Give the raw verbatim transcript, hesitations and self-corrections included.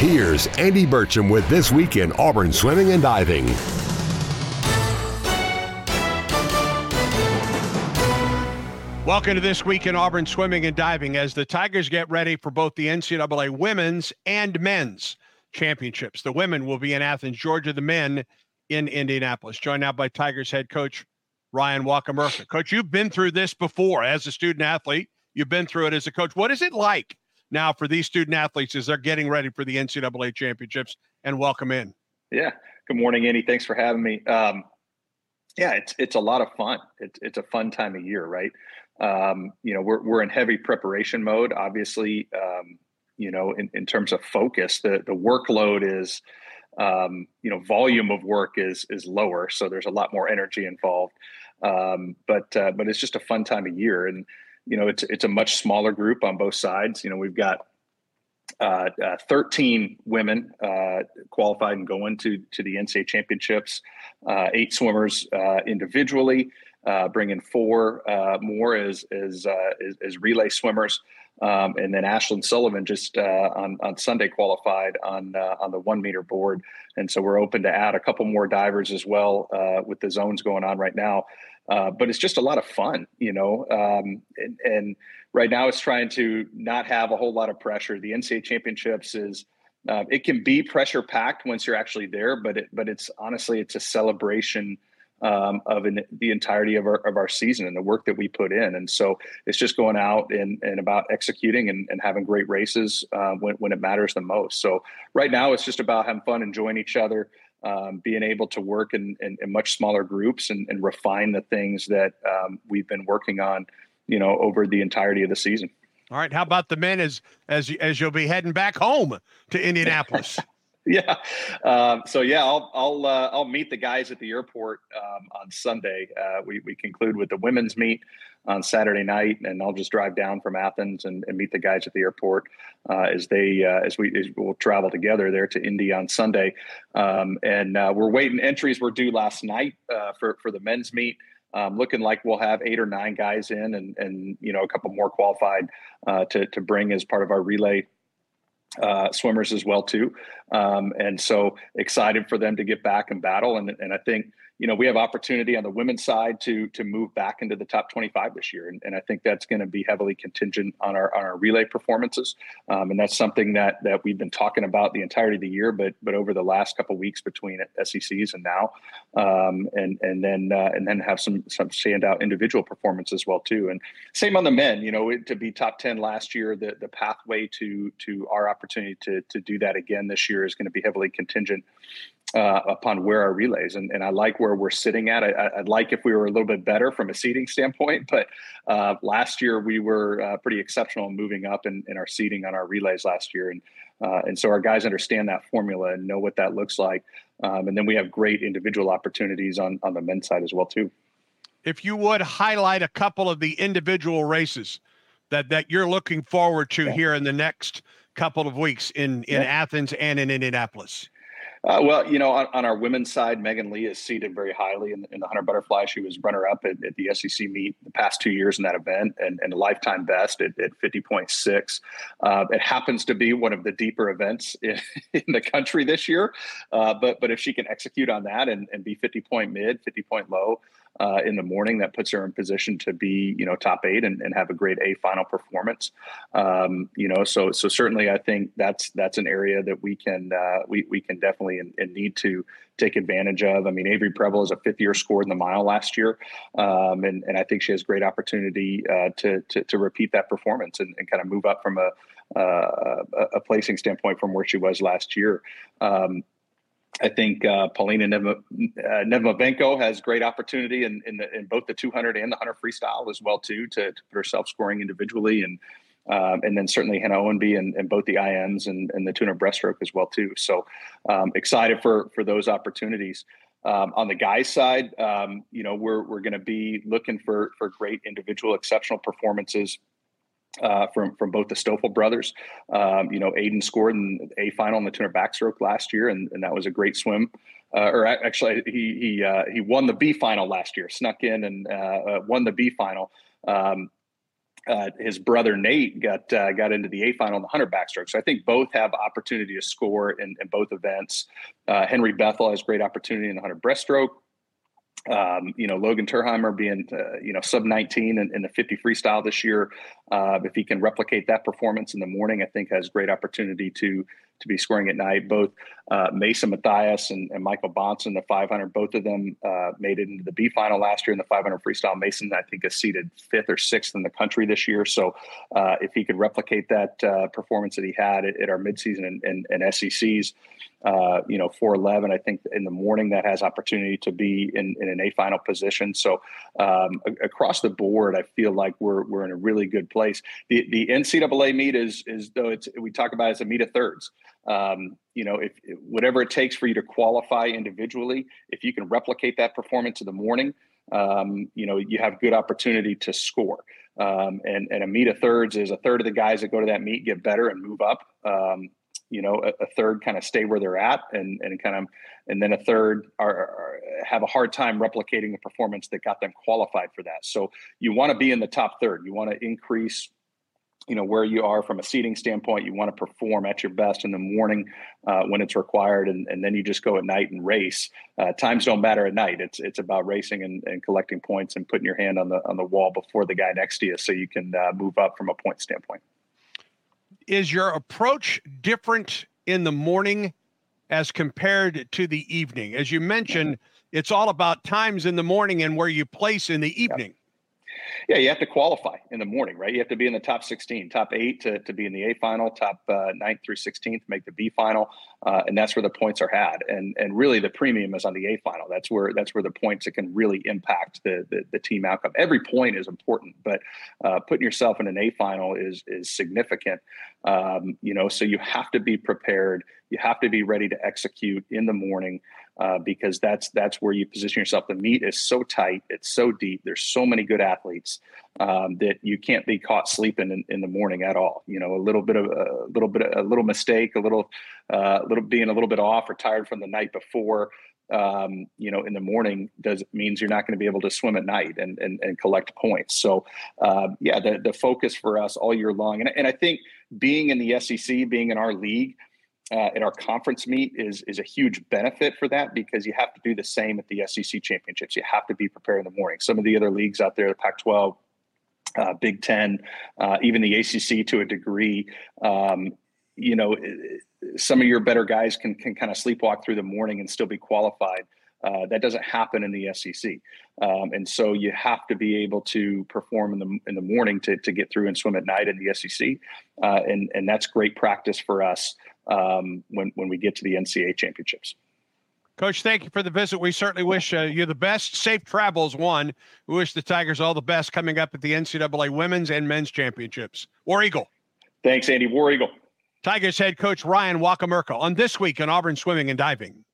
Here's Andy Burcham with This Week in Auburn Swimming and Diving. Welcome to This Week in Auburn Swimming and Diving as the Tigers get ready for both the N C double A women's and men's championships. The women will be in Athens, Georgia, the men in Indianapolis. Joined now by Tigers head coach Ryan Wakamirka. Coach, you've been through this before as a student athlete. You've been through it as a coach. What is it like now for these student athletes as they're getting ready for the N C double A championships, and welcome in? Yeah. Good morning, Andy. Thanks for having me. Um, yeah, it's it's a lot of fun. It's it's a fun time of year, right? Um, you know, we're we're in heavy preparation mode. Obviously, um, you know, in, in terms of focus, the the workload is, um, you know, volume of work is is lower, so there's a lot more energy involved. Um, but uh, but it's just a fun time of year, and you know, it's it's a much smaller group on both sides. You know, we've got uh, uh, thirteen women uh, qualified and going to to the N C double A championships, uh, eight swimmers uh, individually. Uh, bringing four uh, more as as, uh, as as relay swimmers, um, and then Ashlyn Sullivan just uh, on on Sunday qualified on uh, on the one meter board, and so we're open to add a couple more divers as well uh, with the zones going on right now. Uh, but it's just a lot of fun, you know. Um, and, and right now, it's trying to not have a whole lot of pressure. The N C double A championships is uh, it can be pressure packed once you're actually there, but it, but it's honestly it's a celebration Um, of an, the entirety of our of our season and the work that we put in. And so it's just going out and, and about executing and, and having great races uh, when, when it matters the most. So right now it's just about having fun, enjoying each other, um, being able to work in, in, in much smaller groups and, and refine the things that um, we've been working on, you know, over the entirety of the season. All right. How about the men as, as, as you'll be heading back home to Indianapolis? Yeah. Um, so yeah, I'll I'll uh, I'll meet the guys at the airport um, on Sunday. Uh, we we conclude with the women's meet on Saturday night, and I'll just drive down from Athens and, and meet the guys at the airport uh, as they uh, as we as we'll travel together there to Indy on Sunday. Um, and uh, we're waiting. Entries were due last night uh, for for the men's meet. Um, looking like we'll have eight or nine guys in, and and you know a couple more qualified uh, to to bring as part of our relay uh, swimmers as well too. Um, and so excited for them to get back and battle. And, and I think, you know, we have opportunity on the women's side to, to move back into the top twenty-five this year. And, and I think that's going to be heavily contingent on our, on our relay performances. Um, and that's something that, that we've been talking about the entirety of the year, but, but over the last couple of weeks between S E Cs and now, um, and, and then, uh, and then have some, some standout individual performance as well too. And same on the men, you know, to be top ten last year, the, the pathway to, to our opportunity to, to do that again this year is going to be heavily contingent Uh, upon where our relays and, and I like where we're sitting at. I, I'd like if we were a little bit better from a seeding standpoint, but uh, last year we were uh, pretty exceptional in moving up in, in our seeding on our relays last year. And uh, and so our guys understand that formula and know what that looks like. Um, and then we have great individual opportunities on, on the men's side as well too. If you would highlight a couple of the individual races that, that you're looking forward to yeah. here in the next couple of weeks in, in yeah. Athens and in Indianapolis. Uh, well, you know, on, on our women's side, Megan Lee is seated very highly in, in the one hundred butterfly. She was runner-up at, at the S E C meet the past two years in that event, and, and a lifetime best at, at fifty point six. Uh, it happens to be one of the deeper events in, in the country this year, uh, but but if she can execute on that and, and be fifty point mid, fifty point low uh, in the morning, that puts her in position to be, you know, top eight and, and have a great A final performance. Um, you know, so so certainly I think that's that's an area that we can uh, we we can definitely And, and need to take advantage of. I mean, Avery Preble is a fifth year scored in the mile last year. Um, and, and I think she has great opportunity uh, to, to to repeat that performance and, and kind of move up from a, uh, a placing standpoint from where she was last year. Um, I think uh, Paulina Nevmavenko has great opportunity in, in, the, in both the two hundred and the one hundred freestyle as well, too, to, to put herself scoring individually. And Um, and then certainly Hannah Owenby and, and both the I Ms and, and the two hundred breaststroke as well too. So um, excited for for those opportunities. Um, on the guys side, um, you know, we're we're going to be looking for for great individual exceptional performances uh, from from both the Stoffel brothers. Um, you know, Aiden scored in A final in the two hundred backstroke last year, and, and that was a great swim. Uh, or actually, he he uh, he won the B final last year, snuck in and uh, uh, won the B final. Um, Uh, his brother Nate got uh, got into the A final in the one hundred backstroke. So I think both have opportunity to score in, in both events. Uh, Henry Bethel has great opportunity in the one hundred breaststroke. Um, you know, Logan Terheimer being, uh, you know, sub nineteen in, in the fifty freestyle this year. Uh, if he can replicate that performance in the morning, I think has great opportunity to to be scoring at night. Both uh, Mason Matthias and, and Michael Bonson, the five hundred, both of them uh, made it into the B final last year in the five hundred freestyle. Mason, I think, is seated fifth or sixth in the country this year. So uh, if he could replicate that uh, performance that he had at, at our midseason and, and, and S E Cs, uh, you know, four eleven, I think in the morning that has opportunity to be in, in an A final position. So um, a- across the board, I feel like we're we're in a really good place. The the N C double A meet is is though it's we talk about it as a meet of thirds. Um, you know, if whatever it takes for you to qualify individually, if you can replicate that performance in the morning, um, you know, you have good opportunity to score. Um, and and a meet of thirds is a third of the guys that go to that meet get better and move up. Um, you know, a, a third kind of stay where they're at, and and kind of, and then a third are, are have a hard time replicating the performance that got them qualified for that. So you want to be in the top third. You want to increase, you know, where you are from a seating standpoint. You want to perform at your best in the morning uh, when it's required, and, and then you just go at night and race. Uh, times don't matter at night. It's it's about racing and, and collecting points and putting your hand on the on the wall before the guy next to you, so you can uh, move up from a point standpoint. Is your approach different in the morning as compared to the evening? As you mentioned, it's all about times in the morning and where you place in the evening. Yeah, you have to qualify in the morning, right? You have to be in the top sixteen, top eight to, to be in the A final, top uh, ninth through sixteenth to make the B final, uh, and that's where the points are had. And and really, the premium is on the A final. That's where that's where the points that can really impact the the, the team outcome. Every point is important, but uh, putting yourself in an A final is is significant. Um, you know, so you have to be prepared. You have to be ready to execute in the morning. Uh, because that's that's where you position yourself. The meet is so tight, it's so deep. There's so many good athletes um, that you can't be caught sleeping in, in the morning at all. You know, a little bit of a little bit of, a little mistake, a little uh, little being a little bit off or tired from the night before. Um, you know, in the morning does means you're not going to be able to swim at night and and, and collect points. So uh, yeah, the the focus for us all year long, and and I think being in the S E C, being in our league. Uh, at our conference meet is is a huge benefit for that, because you have to do the same at the S E C championships. You have to be prepared in the morning. Some of the other leagues out there, the Pac twelve, uh, Big Ten, uh, even the A C C to a degree, um, you know, some of your better guys can can kind of sleepwalk through the morning and still be qualified. Uh, that doesn't happen in the S E C, um, and so you have to be able to perform in the in the morning to to get through and swim at night in the S E C, uh, and and that's great practice for us. Um, when, when we get to the N C A A championships. Coach, thank you for the visit. We certainly wish uh, you the best. Safe travels, one. We wish the Tigers all the best coming up at the N C double A women's and men's championships. War Eagle. Thanks, Andy. War Eagle. Tigers head coach Ryan Wakamerka on This Week in Auburn Swimming and Diving.